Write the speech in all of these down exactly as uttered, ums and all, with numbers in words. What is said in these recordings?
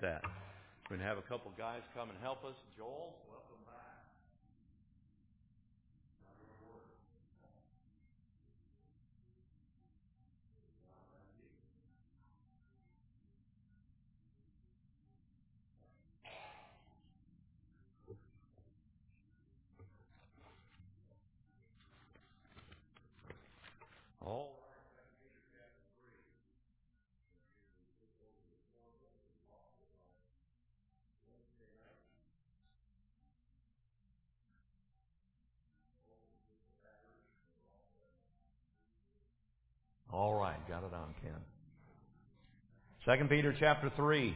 that. We're going to have a couple guys come and help us. Joel, welcome back. All All right, got it on, Ken. Second Peter chapter three.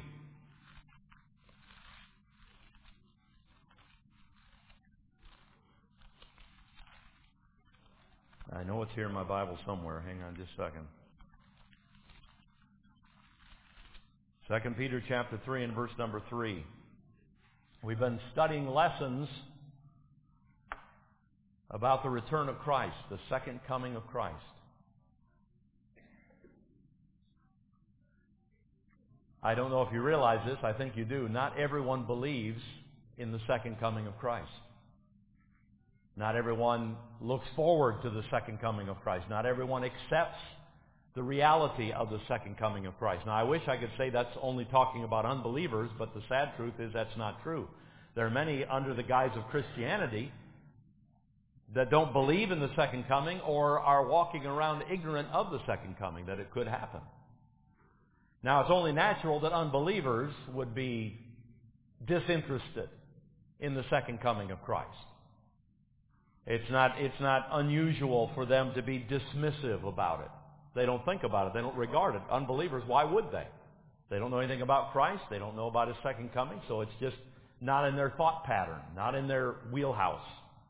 I know it's here in my Bible somewhere. Hang on just a second. Second Peter chapter three and verse number three. We've been studying lessons about the return of Christ, the second coming of Christ. I don't know if you realize this. I think you do. Not everyone believes in the second coming of Christ. Not everyone looks forward to the second coming of Christ. Not everyone accepts the reality of the second coming of Christ. Now, I wish I could say that's only talking about unbelievers, but the sad truth is that's not true. There are many under the guise of Christianity that don't believe in the second coming or are walking around ignorant of the second coming, that it could happen. Now, it's only natural that unbelievers would be disinterested in the second coming of Christ. It's not, it's not unusual for them to be dismissive about it. They don't think about it. They don't regard it. Unbelievers, why would they? They don't know anything about Christ. They don't know about His second coming, so it's just not in their thought pattern, not in their wheelhouse.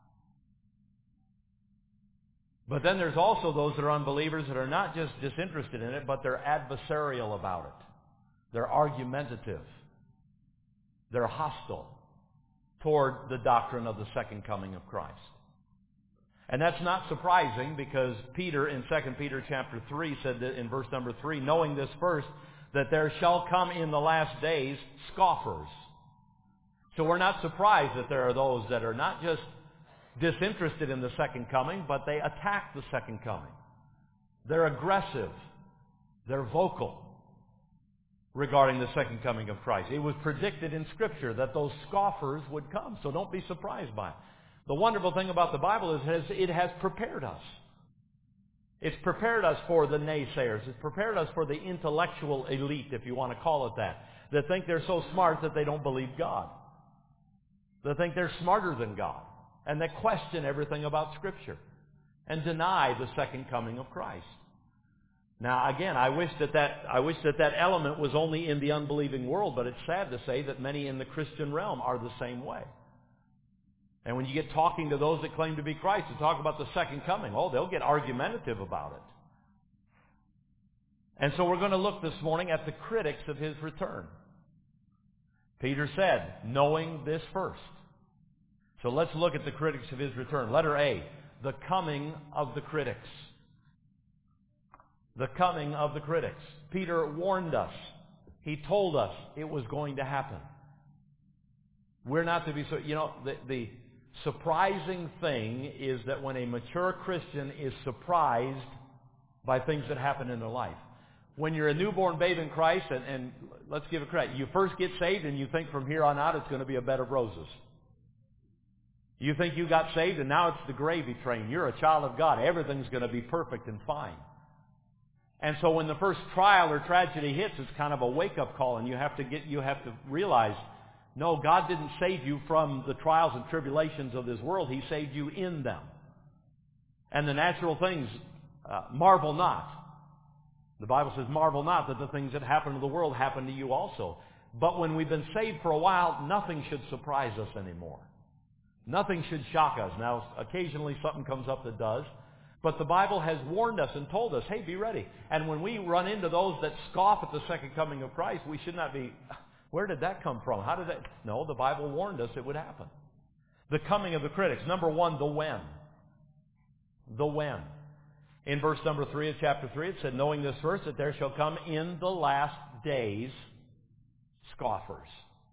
But then there's also those that are unbelievers that are not just disinterested in it, but they're adversarial about it. They're argumentative. They're hostile toward the doctrine of the second coming of Christ. And that's not surprising, because Peter in Second Peter chapter three said that in verse number three, knowing this first, that there shall come in the last days scoffers. So we're not surprised that there are those that are not just disinterested in the second coming, but they attack the second coming. They're aggressive. They're vocal regarding the second coming of Christ. It was predicted in Scripture that those scoffers would come, so don't be surprised by it. The wonderful thing about the Bible is it has prepared us. It's prepared us for the naysayers. It's prepared us for the intellectual elite, if you want to call it that, that think they're so smart that they don't believe God. That think they're smarter than God. And they question everything about Scripture and deny the second coming of Christ. Now, again, I wish that that, I wish that that element was only in the unbelieving world, but it's sad to say that many in the Christian realm are the same way. And when you get talking to those that claim to be Christ and talk about the second coming, oh, they'll get argumentative about it. And so we're going to look this morning at the critics of His return. Peter said, knowing this first. So let's look at the critics of His return. Letter A, the coming of the critics. The coming of the critics. Peter warned us. He told us it was going to happen. We're not to be so, you know, the, the surprising thing is that when a mature Christian is surprised by things that happen in their life. When you're a newborn babe in Christ, and, and let's give it credit, you first get saved and you think from here on out it's going to be a bed of roses. You think you got saved and now it's the gravy train. You're a child of God. Everything's going to be perfect and fine. And so when the first trial or tragedy hits, it's kind of a wake-up call, and you have to get, you have to realize, no, God didn't save you from the trials and tribulations of this world. He saved you in them. And the natural things, uh, marvel not. The Bible says, marvel not that the things that happen to the world happen to you also. But when we've been saved for a while, nothing should surprise us anymore. Nothing should shock us. Now, occasionally something comes up that does. But the Bible has warned us and told us, hey, be ready. And when we run into those that scoff at the second coming of Christ, we should not be, where did that come from? How did that? No, the Bible warned us it would happen. The coming of the critics. Number one, the when. The when. In verse number three of chapter three, it said, knowing this first, that there shall come in the last days Scoffers.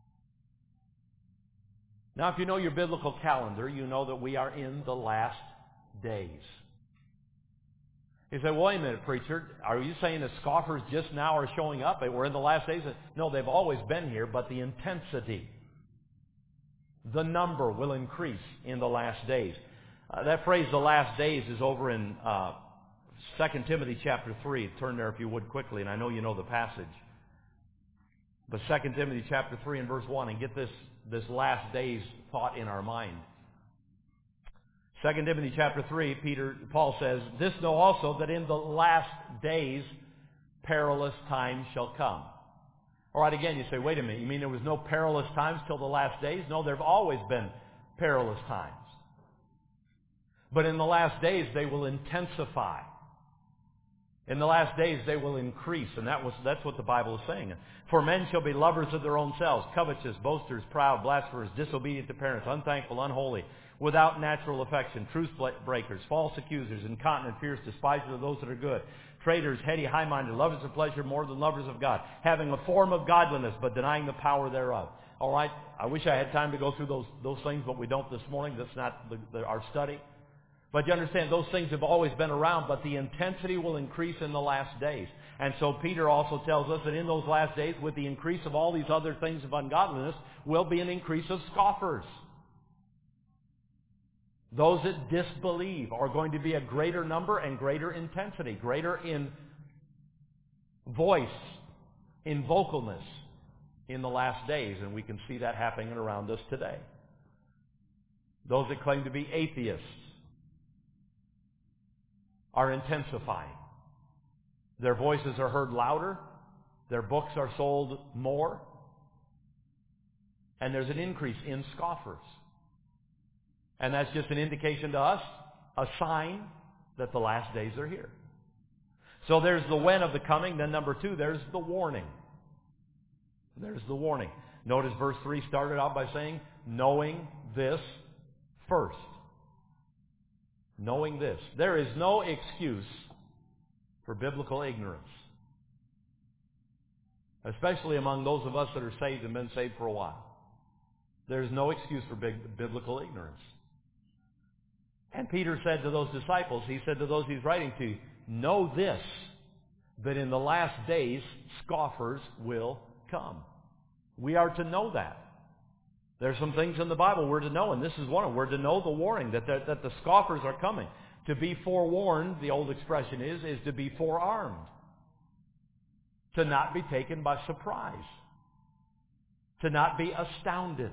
Now, if you know your biblical calendar, you know that we are in the last days. You say, well, wait a minute, preacher. Are you saying that scoffers just now are showing up? We're in the last days? No, they've always been here, but the intensity, the number will increase in the last days. Uh, that phrase, the last days, is over in uh, Second Timothy chapter three. Turn there if you would quickly, and I know you know the passage. But Second Timothy chapter three and verse one, and get this, this last days thought in our mind. Second Timothy chapter three, Peter, Paul says, "This know also that in the last days perilous times shall come." All right, again, you say, wait a minute, you mean there was no perilous times till the last days? No, there have always been perilous times. But in the last days, they will intensify. In the last days, they will increase, and that was, that's what the Bible is saying. "For men shall be lovers of their own selves, covetous, boasters, proud, blasphemers, disobedient to parents, unthankful, unholy, without natural affection, truth breakers, false accusers, incontinent, fierce, despisers of those that are good, traitors, heady, high-minded, lovers of pleasure more than lovers of God, having a form of godliness, but denying the power thereof." All right, I wish I had time to go through those, those things, but we don't this morning. That's not the, the, our study. But you understand, those things have always been around, but the intensity will increase in the last days. And so Peter also tells us that in those last days, with the increase of all these other things of ungodliness, will be an increase of scoffers. Those that disbelieve are going to be a greater number and greater intensity, greater in voice, in vocalness in the last days. And we can see that happening around us today. Those that claim to be atheists are intensifying. Their voices are heard louder. Their books are sold more. And there's an increase in scoffers. And that's just an indication to us, a sign that the last days are here. So there's the when of the coming. Then number two, there's the warning. There's the warning. Notice verse three started out by saying, knowing this first. Knowing this. There is no excuse for biblical ignorance. Especially among those of us that are saved and been saved for a while. There's no excuse for big, biblical ignorance. And Peter said to those disciples, he said to those he's writing to, know this, that in the last days scoffers will come. We are to know that. There's some things in the Bible we're to know, and this is one of them. We're to know the warning that the, that the scoffers are coming. To be forewarned, the old expression is, is to be forearmed. To not be taken by surprise. To not be astounded.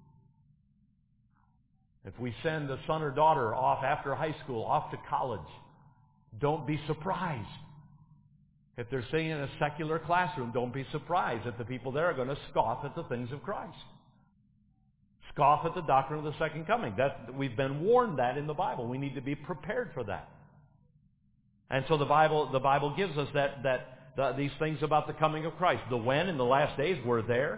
If we send a son or daughter off after high school, off to college, don't be surprised. If they're sitting in a secular classroom, don't be surprised that the people there are going to scoff at the things of Christ. Scoff at the doctrine of the second coming. That, we've been warned that in the Bible. We need to be prepared for that. And so the Bible, the Bible gives us that, that the, these things about the coming of Christ. The when in the last days were there.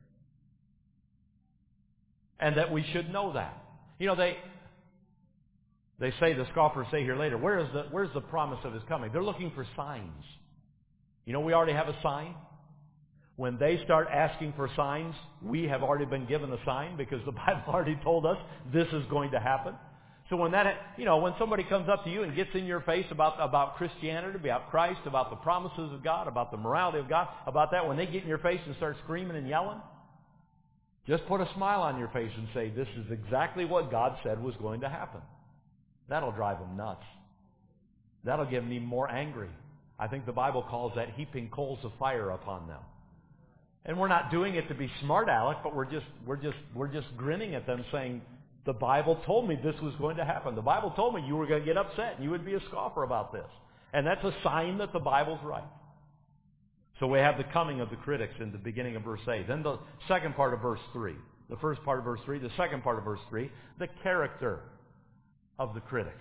And that we should know that. You know, they they say, the scoffers say here later, where is the, where's the promise of his coming? They're looking for signs. You know, we already have a sign. When they start asking for signs, we have already been given a sign because the Bible already told us this is going to happen. So when that, you know, when somebody comes up to you and gets in your face about, about Christianity, about Christ, about the promises of God, about the morality of God, about that, when they get in your face and start screaming and yelling, just put a smile on your face and say, this is exactly what God said was going to happen. That'll drive them nuts. That'll get them even more angry. I think the Bible calls that heaping coals of fire upon them. And we're not doing it to be smart aleck, but we're just we're just we're just grinning at them saying, the Bible told me this was going to happen. The Bible told me you were going to get upset and you would be a scoffer about this. And that's a sign that the Bible's right. So we have the coming of the critics in the beginning of verse eight. Then the second part of verse three. The first part of verse three, the second part of verse three, the character of the critics.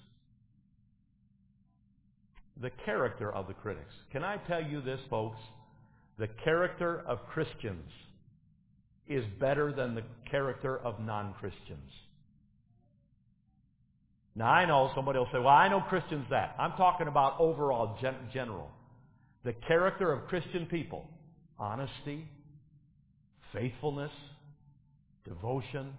The character of the critics. Can I tell you this, folks? The character of Christians is better than the character of non-Christians. Now, I know somebody will say, well, I know Christians that. I'm talking about overall, gen- general. The character of Christian people, honesty, faithfulness, devotion,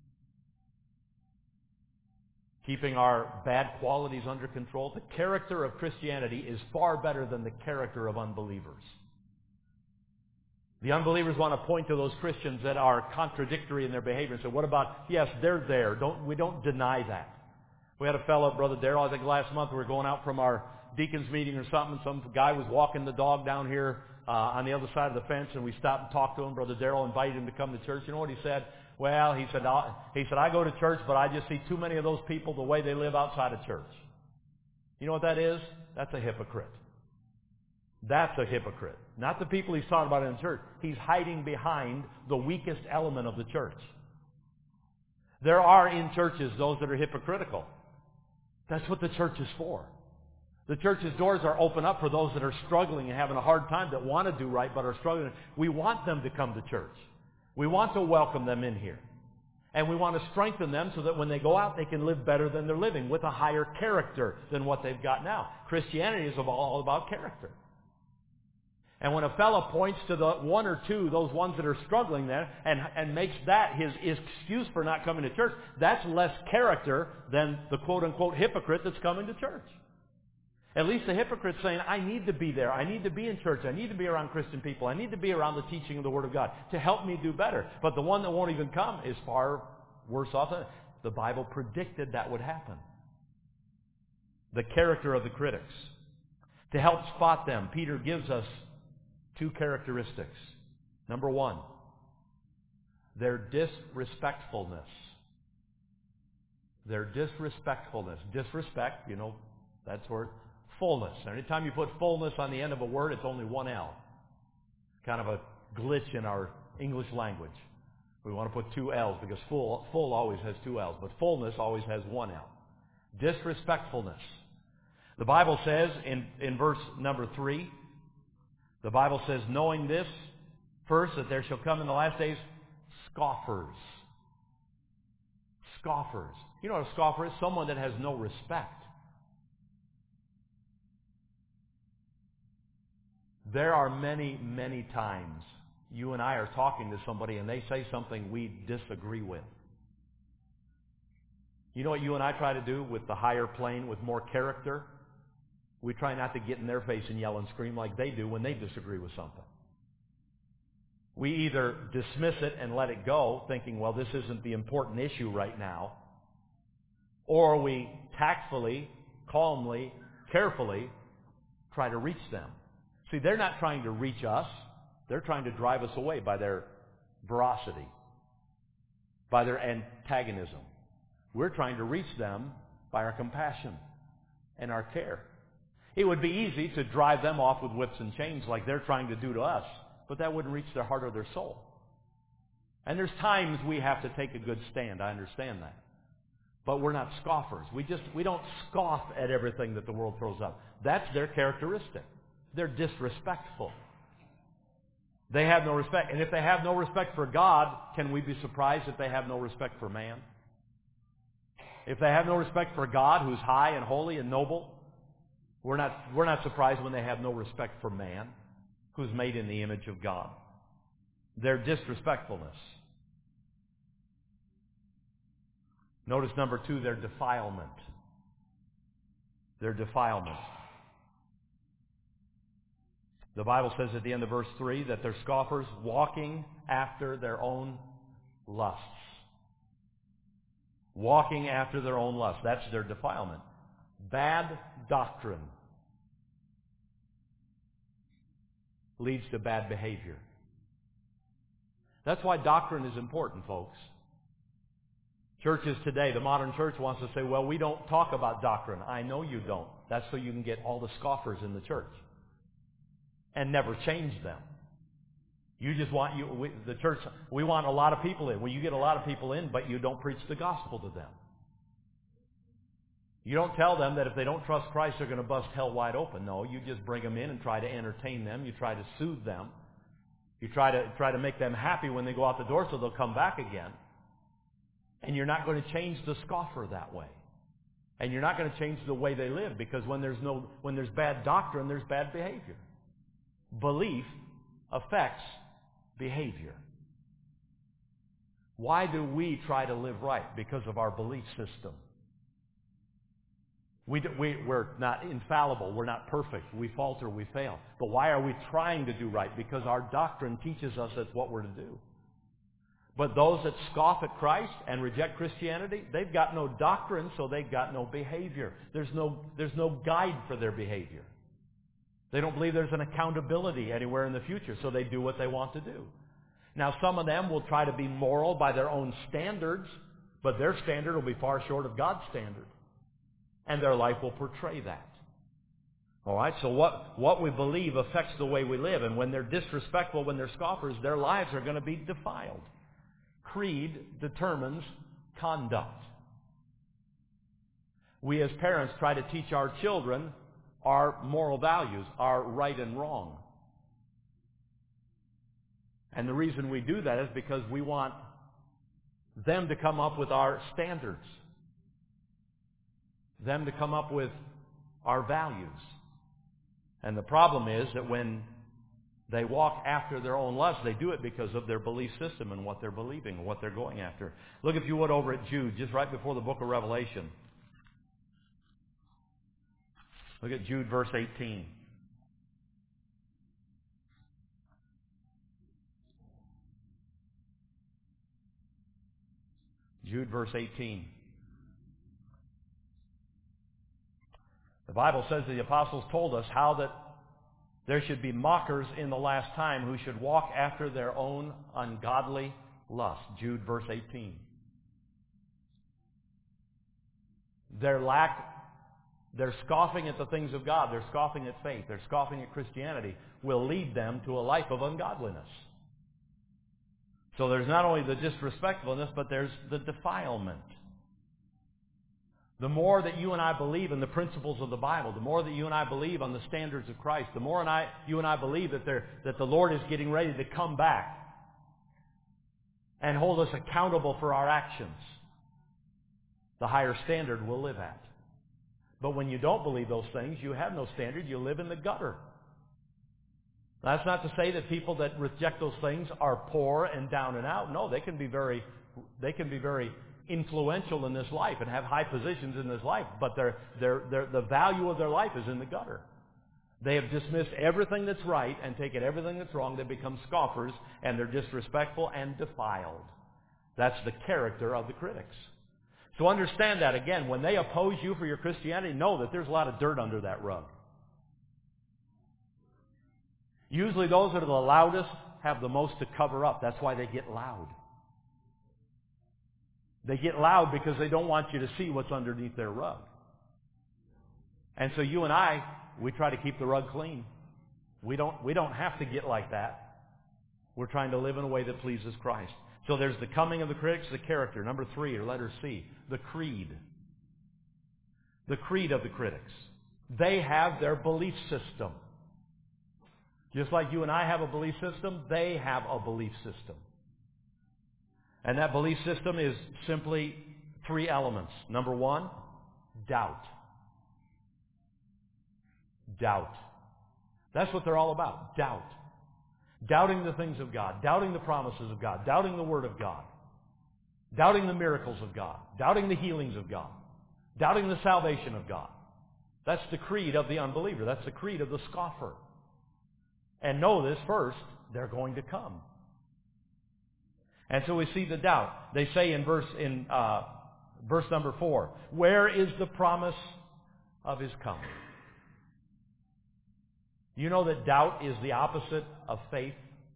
keeping our bad qualities under control. The character of Christianity is far better than the character of unbelievers. The unbelievers want to point to those Christians that are contradictory in their behavior and say, what about, yes, they're there. Don't, we don't deny that. We had a fellow, Brother Darrell, I think last month we were going out from our deacons meeting or something. Some guy was walking the dog down here uh, on the other side of the fence, and we stopped and talked to him. Brother Darrell invited him to come to church. You know what he said? Well, he said, I'll, he said, I go to church, but I just see too many of those people the way they live outside of church. You know what that is? That's a hypocrite. That's a hypocrite. Not the people he's talking about in the church. He's hiding behind the weakest element of the church. There are in churches those that are hypocritical. That's what the church is for. The church's doors are open up for those that are struggling and having a hard time, that want to do right but are struggling. We want them to come to church. We want to welcome them in here. And we want to strengthen them so that when they go out, they can live better than they're living, with a higher character than what they've got now. Christianity is all about character. And when a fellow points to the one or two, those ones that are struggling there, and, and makes that his, his excuse for not coming to church, that's less character than the quote-unquote hypocrite that's coming to church. At least the hypocrite's saying, I need to be there. I need to be in church. I need to be around Christian people. I need to be around the teaching of the Word of God to help me do better. But the one that won't even come is far worse off. The Bible predicted that would happen. The character of the critics. To help spot them, Peter gives us two characteristics. Number one, their disrespectfulness. Their disrespectfulness. Disrespect, you know, that's where fullness. Anytime you put fullness on the end of a word, it's only one L. Kind of a glitch in our English language. We want to put two L's because full, full always has two L's, but fullness always has one L. Disrespectfulness. The Bible says in, in verse number three, the Bible says, knowing this, first, that there shall come in the last days scoffers. Scoffers. You know what a scoffer is? Someone that has no respect. There are many, many times you and I are talking to somebody and they say something we disagree with. You know what you and I try to do with the higher plane, with more character? We try not to get in their face and yell and scream like they do when they disagree with something. We either dismiss it and let it go, thinking, well, this isn't the important issue right now, or we tactfully, calmly, carefully try to reach them. See, they're not trying to reach us. They're trying to drive us away by their veracity, by their antagonism. We're trying to reach them by our compassion and our care. It would be easy to drive them off with whips and chains like they're trying to do to us, but that wouldn't reach their heart or their soul. And there's times we have to take a good stand. I understand that. But we're not scoffers. We just, we don't scoff at everything that the world throws up. That's their characteristic. They're disrespectful. They have no respect. And if they have no respect for God, can we be surprised if they have no respect for man? If they have no respect for God, who's high and holy and noble, we're not, we're not surprised when they have no respect for man, who's made in the image of God. Their disrespectfulness. Notice number two, their defilement. Their defilement. The Bible says at the end of verse three that they're scoffers walking after their own lusts. Walking after their own lusts. That's their defilement. Bad doctrine leads to bad behavior. That's why doctrine is important, folks. Churches today, the modern church wants to say, well, we don't talk about doctrine. I know you don't. That's so you can get all the scoffers in the church and never change them. You just want, you, we, the church, we want a lot of people in. Well, you get a lot of people in, but you don't preach the gospel to them. You don't tell them that if they don't trust Christ, they're going to bust hell wide open. No, you just bring them in and try to entertain them. You try to soothe them. You try to try to make them happy when they go out the door so they'll come back again. And you're not going to change the scoffer that way. And you're not going to change the way they live, because when there's no when there's bad doctrine, there's bad behavior. Belief affects behavior. Why do we try to live right? Because of our belief system. We, do, we, we're not infallible. We're not perfect. We falter. We fail. But why are we trying to do right? Because our doctrine teaches us that's what we're to do. But those that scoff at Christ and reject Christianity, they've got no doctrine, so they've got no behavior. There's no, there's no guide for their behavior. They don't believe there's an accountability anywhere in the future, so they do what they want to do. Now, some of them will try to be moral by their own standards, but their standard will be far short of God's standard. And their life will portray that. All right, so what, what we believe affects the way we live. And when they're disrespectful, when they're scoffers, their lives are going to be defiled. Creed determines conduct. We as parents try to teach our children our moral values, our right and wrong. And the reason we do that is because we want them to come up with our standards, them to come up with our values. And the problem is that when they walk after their own lust, they do it because of their belief system and what they're believing and what they're going after. Look, if you would, over at Jude, just right before the book of Revelation. Look at Jude verse eighteen. Jude verse eighteen. The Bible says the apostles told us how that there should be mockers in the last time who should walk after their own ungodly lust. Jude verse eighteen. Their lack, their scoffing at the things of God, their scoffing at faith, their scoffing at Christianity will lead them to a life of ungodliness. So there's not only the disrespectfulness, but there's the defilement. The more that you and I believe in the principles of the Bible, the more that you and I believe on the standards of Christ, the more and I, you and I believe that, that the Lord is getting ready to come back and hold us accountable for our actions, the higher standard we'll live at. But when you don't believe those things, you have no standard. You live in the gutter. That's not to say that people that reject those things are poor and down and out. No, they can be very, they can be very influential in this life and have high positions in this life, but their, their, their, the value of their life is in the gutter. They have dismissed everything that's right and taken everything that's wrong. They become scoffers, and they're disrespectful and defiled. That's the character of the critics. So understand that, again, when they oppose you for your Christianity, know that there's a lot of dirt under that rug. Usually those that are the loudest have the most to cover up. That's why they get loud. They get loud because they don't want you to see what's underneath their rug. And so you and I, we try to keep the rug clean. We don't, we don't have to get like that. We're trying to live in a way that pleases Christ. So there's the coming of the critics, the character. Number three, or letter C, the creed. The creed of the critics. They have their belief system. Just like you and I have a belief system, they have a belief system. And that belief system is simply three elements. Number one, doubt. Doubt. That's what they're all about, doubt. Doubting the things of God, doubting the promises of God, doubting the Word of God, doubting the miracles of God, doubting the healings of God, doubting the salvation of God. That's the creed of the unbeliever. That's the creed of the scoffer. And know this first, they're going to come. And so we see the doubt. They say in verse in uh, verse number four, where is the promise of His coming? You know that doubt is the opposite of faith?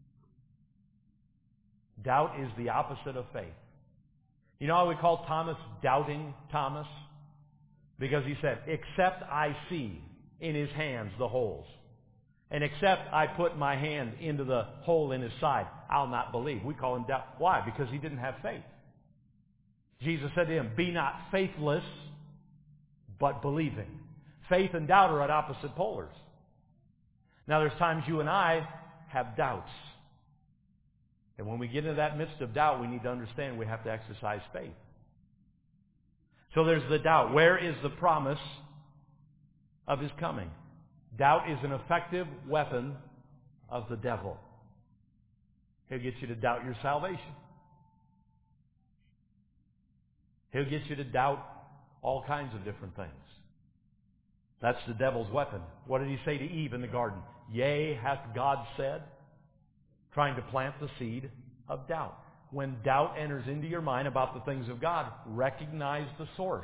Doubt is the opposite of faith. You know how we call Thomas doubting Thomas? Because he said, except I see in his hands the holes, and except I put my hand into the hole in his side, I'll not believe. We call him doubt. Why? Because he didn't have faith. Jesus said to him, be not faithless, but believing. Faith and doubt are at opposite polars. Now there's times you and I have doubts. And when we get into that midst of doubt, we need to understand we have to exercise faith. So there's the doubt. Where is the promise of His coming? Doubt is an effective weapon of the devil. He'll get you to doubt your salvation. He'll get you to doubt all kinds of different things. That's the devil's weapon. What did he say to Eve in the garden? Yea, hath God said? Trying to plant the seed of doubt. When doubt enters into your mind about the things of God, recognize the source.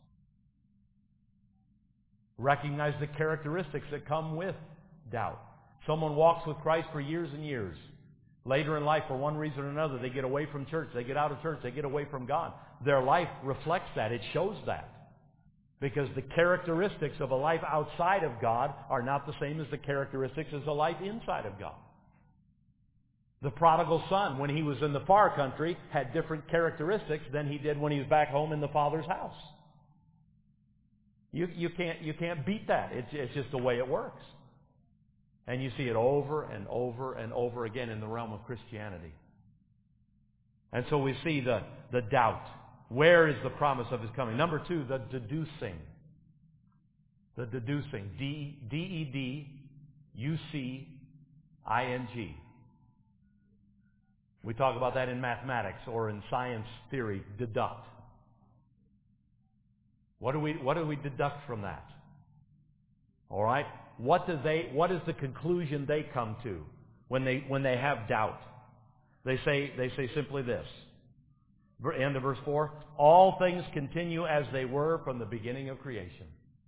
Recognize the characteristics that come with doubt. Someone walks with Christ for years and years. Later in life, for one reason or another, they get away from church. They get out of church. They get away from God. Their life reflects that. It shows that. Because the characteristics of a life outside of God are not the same as the characteristics as a life inside of God. The prodigal son, when he was in the far country, had different characteristics than he did when he was back home in the Father's house. You, you, can't, you can't beat that. It's, it's just the way it works. And you see it over and over and over again in the realm of Christianity. And so we see the, the doubt. Where is the promise of his coming? Number two, the deducing. The deducing. D E D U C I N G. We talk about that in mathematics or in science theory, deduct. What do we, what do we deduct from that? All right? What do they, what is the conclusion they come to when they, when they have doubt? They say, they say simply this. End of verse four. All things continue as they were from the beginning of creation.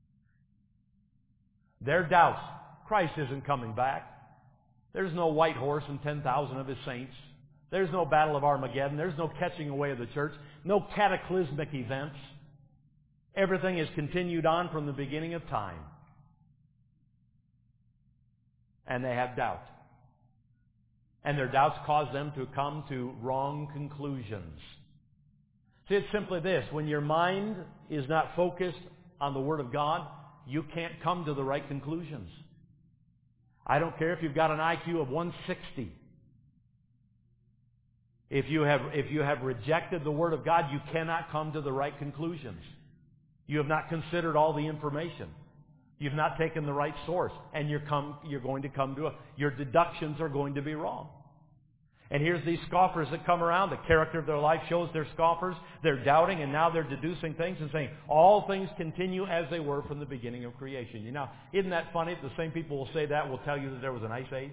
Their doubts. Christ isn't coming back. There's no white horse and ten thousand of his saints. There's no battle of Armageddon. There's no catching away of the church. No cataclysmic events. Everything has continued on from the beginning of time. And they have doubt. And their doubts cause them to come to wrong conclusions. See, it's simply this. When your mind is not focused on the Word of God, you can't come to the right conclusions. I don't care if you've got an I Q of one sixty. If you have, if you have rejected the Word of God, you cannot come to the right conclusions. You have not considered all the information. You've not taken the right source. And you're, come, you're going to come to a, your deductions are going to be wrong. And here's these scoffers that come around. The character of their life shows they're scoffers. They're doubting, and now they're deducing things and saying, all things continue as they were from the beginning of creation. You know, isn't that funny? The same people will say that will tell you that there was an ice age.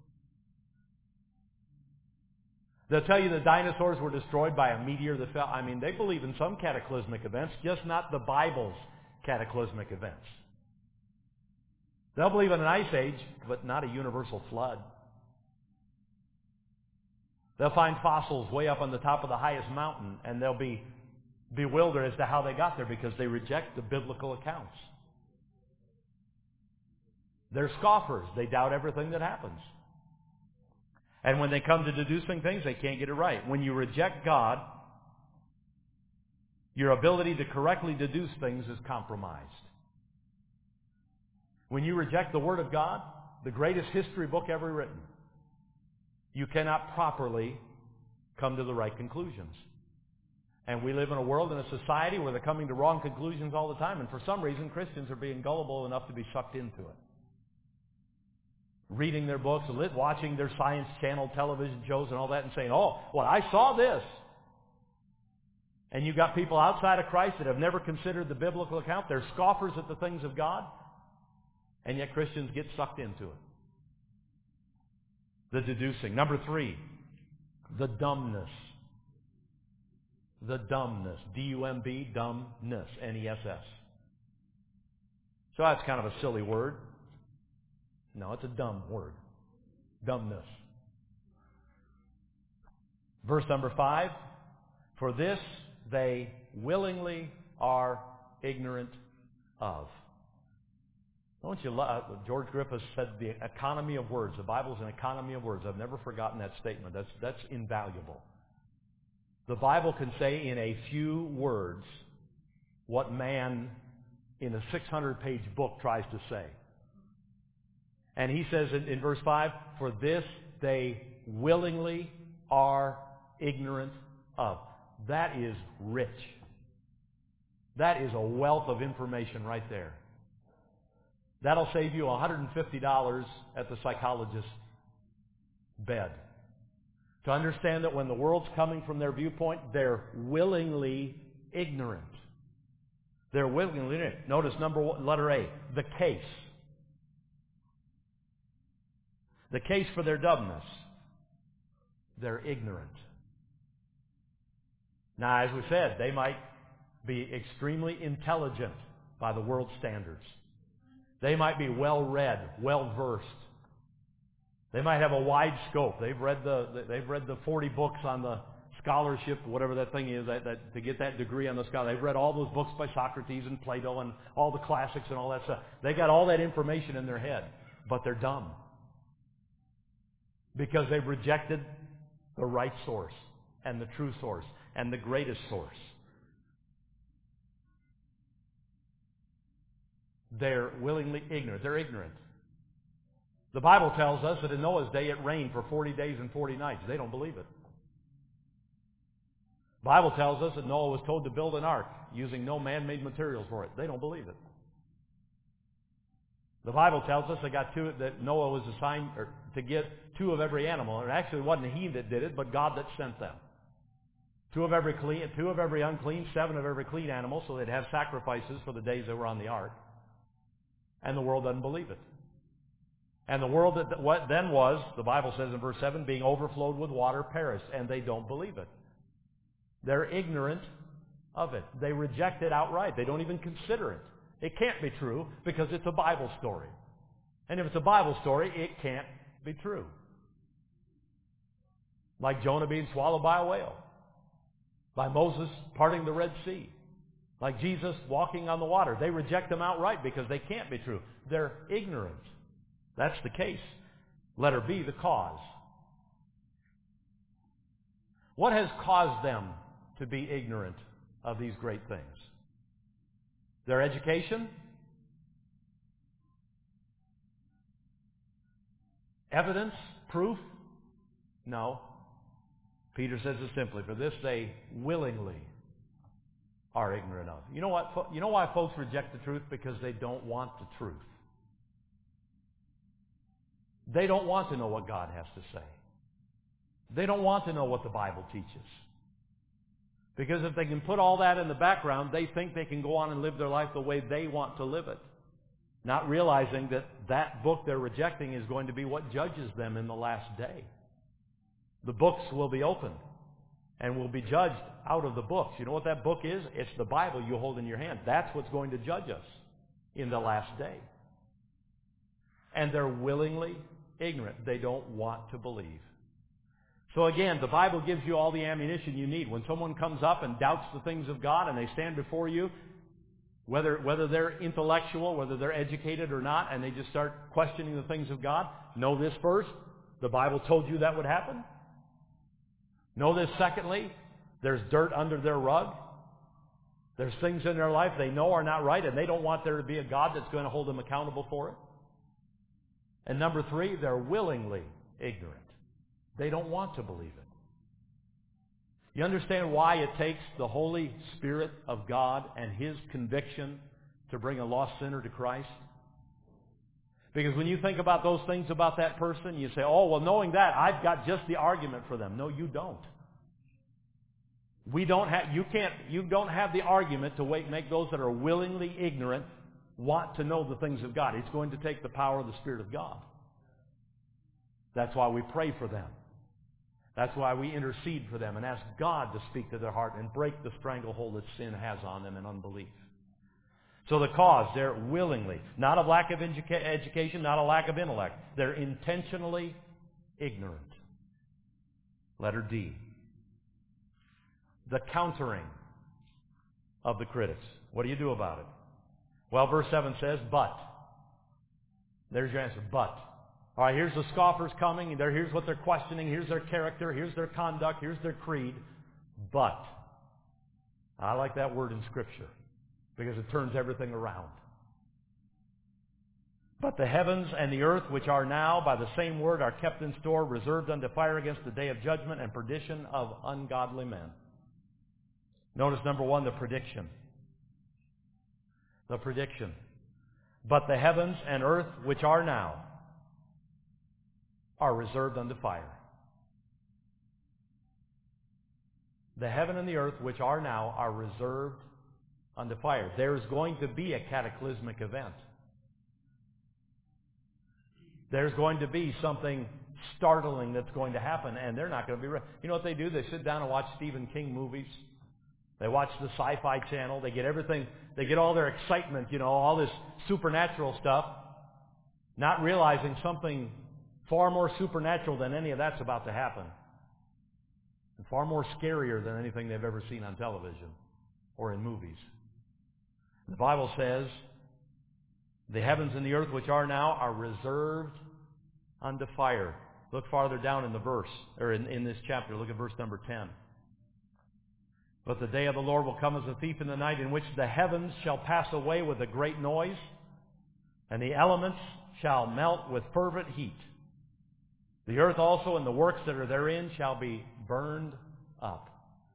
They'll tell you the dinosaurs were destroyed by a meteor that fell. I mean, they believe in some cataclysmic events, just not the Bible's cataclysmic events. They'll believe in an ice age, but not a universal flood. They'll find fossils way up on the top of the highest mountain, and they'll be bewildered as to how they got there because they reject the biblical accounts. They're scoffers. They doubt everything that happens. And when they come to deducing things, they can't get it right. When you reject God, your ability to correctly deduce things is compromised. When you reject the Word of God, the greatest history book ever written, you cannot properly come to the right conclusions. And we live in a world and a society where they're coming to wrong conclusions all the time. And for some reason, Christians are being gullible enough to be sucked into it. Reading their books, watching their Science Channel television shows and all that and saying, oh, well, I saw this. And you've got people outside of Christ that have never considered the biblical account. They're scoffers at the things of God. And yet Christians get sucked into it. The deducing. Number three, the dumbness. The dumbness. D U M B, dumbness. N E S S. So that's kind of a silly word. No, it's a dumb word. Dumbness. Verse number five, for this they willingly are ignorant of. Don't you love, George Griffiths said the economy of words. The Bible's an economy of words. I've never forgotten that statement. That's, that's invaluable. The Bible can say in a few words what man in a six hundred page book tries to say. And he says in, in verse five, for this they willingly are ignorant of. That is rich. That is a wealth of information right there. That'll save you one hundred fifty dollars at the psychologist's bed. To understand that when the world's coming from their viewpoint, they're willingly ignorant. They're willingly ignorant. Notice number one, letter A, the case. The case for their dumbness. They're ignorant. Now, as we said, they might be extremely intelligent by the world's standards. They might be well-read, well-versed. They might have a wide scope. They've read the they've read the forty books on the scholarship, whatever that thing is, that, that to get that degree on the scholar. They've read all those books by Socrates and Plato and all the classics and all that stuff. They got all that information in their head, but they're dumb because they've rejected the right source and the true source and the greatest source. They're willingly ignorant. They're ignorant. The Bible tells us that in Noah's day it rained for forty days and forty nights. They don't believe it. The Bible tells us that Noah was told to build an ark using no man-made materials for it. They don't believe it. The Bible tells us they got two, that Noah was assigned or, to get two of every animal. And actually it wasn't he that did it, but God that sent them. Two of every clean, two of every unclean, seven of every clean animal, so they'd have sacrifices for the days they were on the ark. And the world doesn't believe it. And the world that what then was, the Bible says in verse seven, being overflowed with water perished, and they don't believe it. They're ignorant of it. They reject it outright. They don't even consider it. It can't be true because it's a Bible story. And if it's a Bible story, it can't be true. Like Jonah being swallowed by a whale. By Moses parting the Red Sea. Like Jesus walking on the water. They reject them outright because they can't be true. They're ignorant. That's the case. Letter B, the cause. What has caused them to be ignorant of these great things? Their education? Evidence? Proof? No. Peter says it simply, for this they willingly are ignorant of. You know what? You know why folks reject the truth? Because they don't want the truth. They don't want to know what God has to say. They don't want to know what the Bible teaches. Because if they can put all that in the background, they think they can go on and live their life the way they want to live it. Not realizing that that book they're rejecting is going to be what judges them in the last day. The books will be opened and will be judged out of the books. You know what that book is? It's the Bible you hold in your hand. That's what's going to judge us in the last day. And they're willingly ignorant. They don't want to believe. So again, the Bible gives you all the ammunition you need. When someone comes up and doubts the things of God and they stand before you, whether, whether they're intellectual, whether they're educated or not, and they just start questioning the things of God, know this first, the Bible told you that would happen. Know this secondly, there's dirt under their rug. There's things in their life they know are not right, and they don't want there to be a God that's going to hold them accountable for it. And number three, they're willingly ignorant. They don't want to believe it. You understand why it takes the Holy Spirit of God and His conviction to bring a lost sinner to Christ? Because when you think about those things about that person, you say, oh, well, knowing that, I've got just the argument for them. No, you don't. We don't have, you can't, you don't have the argument to wait, make those that are willingly ignorant want to know the things of God. It's going to take the power of the Spirit of God. That's why we pray for them. That's why we intercede for them and ask God to speak to their heart and break the stranglehold that sin has on them and unbelief. So the cause, they're willingly, not a lack of educa- education, not a lack of intellect. They're intentionally ignorant. Letter D. The countering of the critics. What do you do about it? Well, verse seven says, but. There's your answer, but. All right, here's the scoffers coming. And here's what they're questioning. Here's their character. Here's their conduct. Here's their creed. But. I like that word in Scripture because it turns everything around. But the heavens and the earth, which are now, by the same word, are kept in store, reserved unto fire against the day of judgment and perdition of ungodly men. Notice number one, the prediction. The prediction. But the heavens and earth, which are now, are reserved unto fire. The heaven and the earth, which are now, are reserved unto fire. There's going to be a cataclysmic event. There's going to be something startling that's going to happen, and they're not going to be ready. You know what they do? They sit down and watch Stephen King movies. They watch the Sci-Fi Channel. They get everything. They get all their excitement, you know, all this supernatural stuff, not realizing something far more supernatural than any of that's about to happen. And far more scarier than anything they've ever seen on television or in movies. The Bible says, the heavens and the earth which are now are reserved unto fire. Look farther down in the verse, or in, in this chapter. Look at verse number ten. But the day of the Lord will come as a thief in the night, in which the heavens shall pass away with a great noise, and the elements shall melt with fervent heat. The earth also and the works that are therein shall be burned up.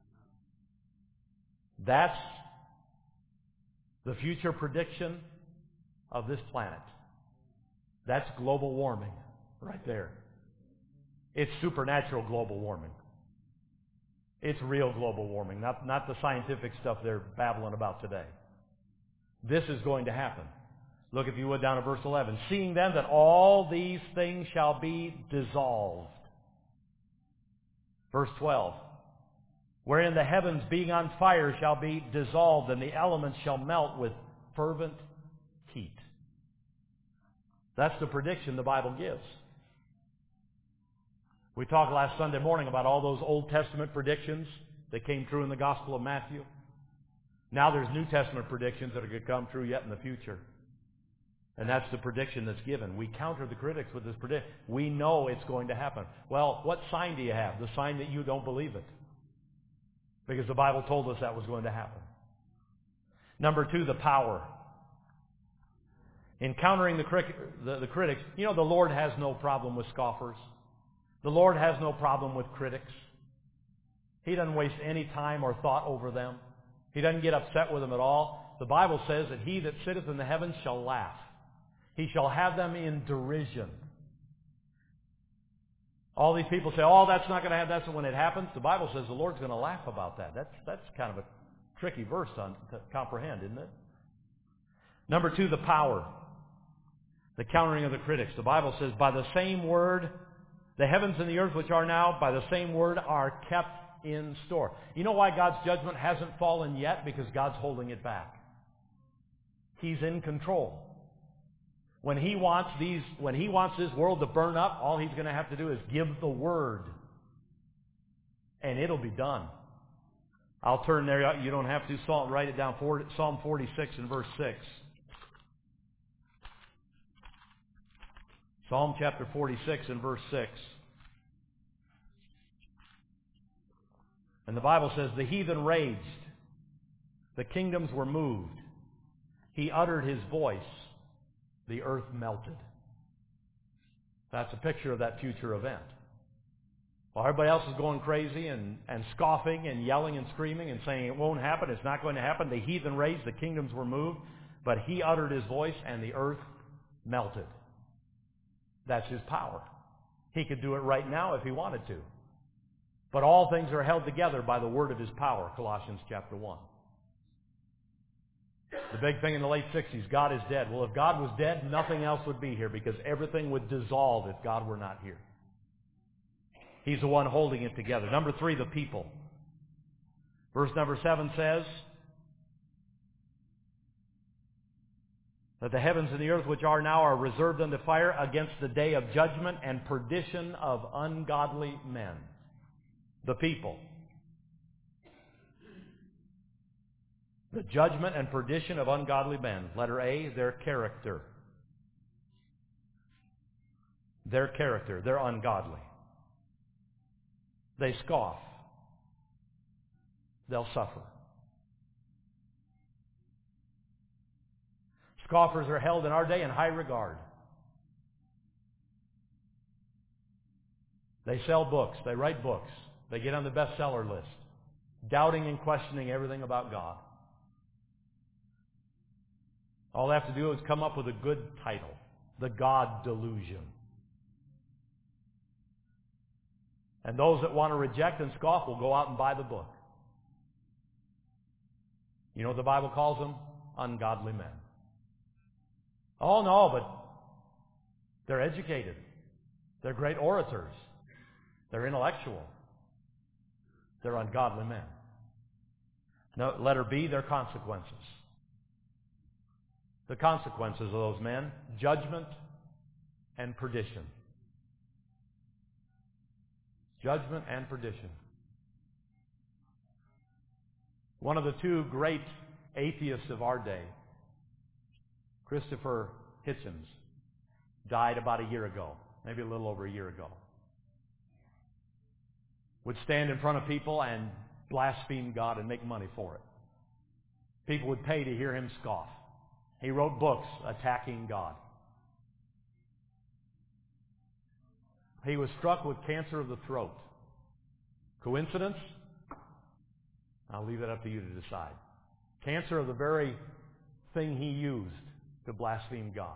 That's the future prediction of this planet. That's global warming right there. It's supernatural global warming. It's real global warming, not, not the scientific stuff they're babbling about today. This is going to happen. Look, if you would, down at verse eleven. Seeing then that all these things shall be dissolved. Verse twelve. Wherein the heavens being on fire shall be dissolved, and the elements shall melt with fervent heat. That's the prediction the Bible gives. We talked last Sunday morning about all those Old Testament predictions that came true in the Gospel of Matthew. Now there's New Testament predictions that are going to come true yet in the future. And that's the prediction that's given. We counter the critics with this prediction. We know it's going to happen. Well, what sign do you have? The sign that you don't believe it. Because the Bible told us that was going to happen. Number two, the power. In countering the, the, the critics, you know, the Lord has no problem with scoffers. The Lord has no problem with critics. He doesn't waste any time or thought over them. He doesn't get upset with them at all. The Bible says that he that sitteth in the heavens shall laugh. He shall have them in derision. All these people say, oh, that's not going to happen. That's when it happens. The Bible says the Lord's going to laugh about that. That's, that's kind of a tricky verse to, to comprehend, isn't it? Number two, the power. The countering of the critics. The Bible says, by the same word, the heavens and the earth which are now, by the same word, are kept in store. You know why God's judgment hasn't fallen yet? Because God's holding it back. He's in control. When he wants these, when he wants this world to burn up, all he's going to have to do is give the word. And it'll be done. I'll turn there. You don't have to. Psalm, write it down. Psalm forty-six and verse six. Psalm chapter forty-six and verse six. And the Bible says, the heathen raged. The kingdoms were moved. He uttered his voice. The earth melted. That's a picture of that future event. While everybody else is going crazy and, and scoffing and yelling and screaming and saying it won't happen, it's not going to happen, the heathen raged, the kingdoms were moved, but he uttered his voice and the earth melted. That's his power. He could do it right now if he wanted to. But all things are held together by the word of his power, Colossians chapter one. The big thing in the late sixties, God is dead. Well, if God was dead, nothing else would be here because everything would dissolve if God were not here. He's the one holding it together. Number three, the people. Verse number seven says that the heavens and the earth which are now are reserved unto fire against the day of judgment and perdition of ungodly men. The people. The judgment and perdition of ungodly men. Letter A, their character. Their character. They're ungodly. They scoff. They'll suffer. Scoffers are held in our day in high regard. They sell books. They write books. They get on the bestseller list. Doubting and questioning everything about God. All they have to do is come up with a good title. The God Delusion. And those that want to reject and scoff will go out and buy the book. You know what the Bible calls them? Ungodly men. Oh, no, but they're educated. They're great orators. They're intellectual. They're ungodly men. No, letter B, their consequences. The consequences of those men, judgment and perdition. Judgment and perdition. One of the two great atheists of our day, Christopher Hitchens, died about a year ago, maybe a little over a year ago. Would stand in front of people and blaspheme God and make money for it. People would pay to hear him scoff. He wrote books attacking God. He was struck with cancer of the throat. Coincidence? I'll leave that up to you to decide. Cancer of the very thing he used to blaspheme God.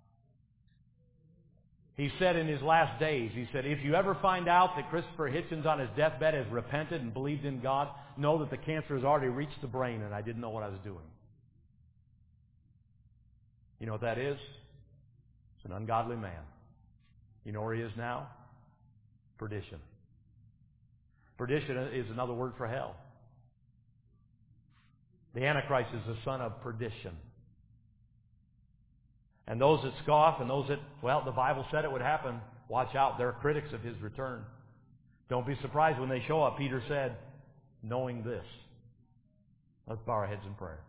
He said in his last days, he said, if you ever find out that Christopher Hitchens on his deathbed has repented and believed in God, know that the cancer has already reached the brain and I didn't know what I was doing. You know what that is? It's an ungodly man. You know where he is now? Perdition. Perdition is another word for hell. The Antichrist is the son of perdition. And those that scoff and those that, well, the Bible said it would happen, watch out. They're critics of his return. Don't be surprised when they show up. Peter said, knowing this. Let's bow our heads in prayer.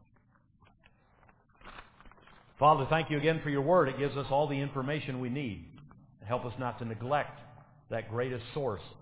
Father, thank you again for your word. It gives us all the information we need. Help us not to neglect that greatest source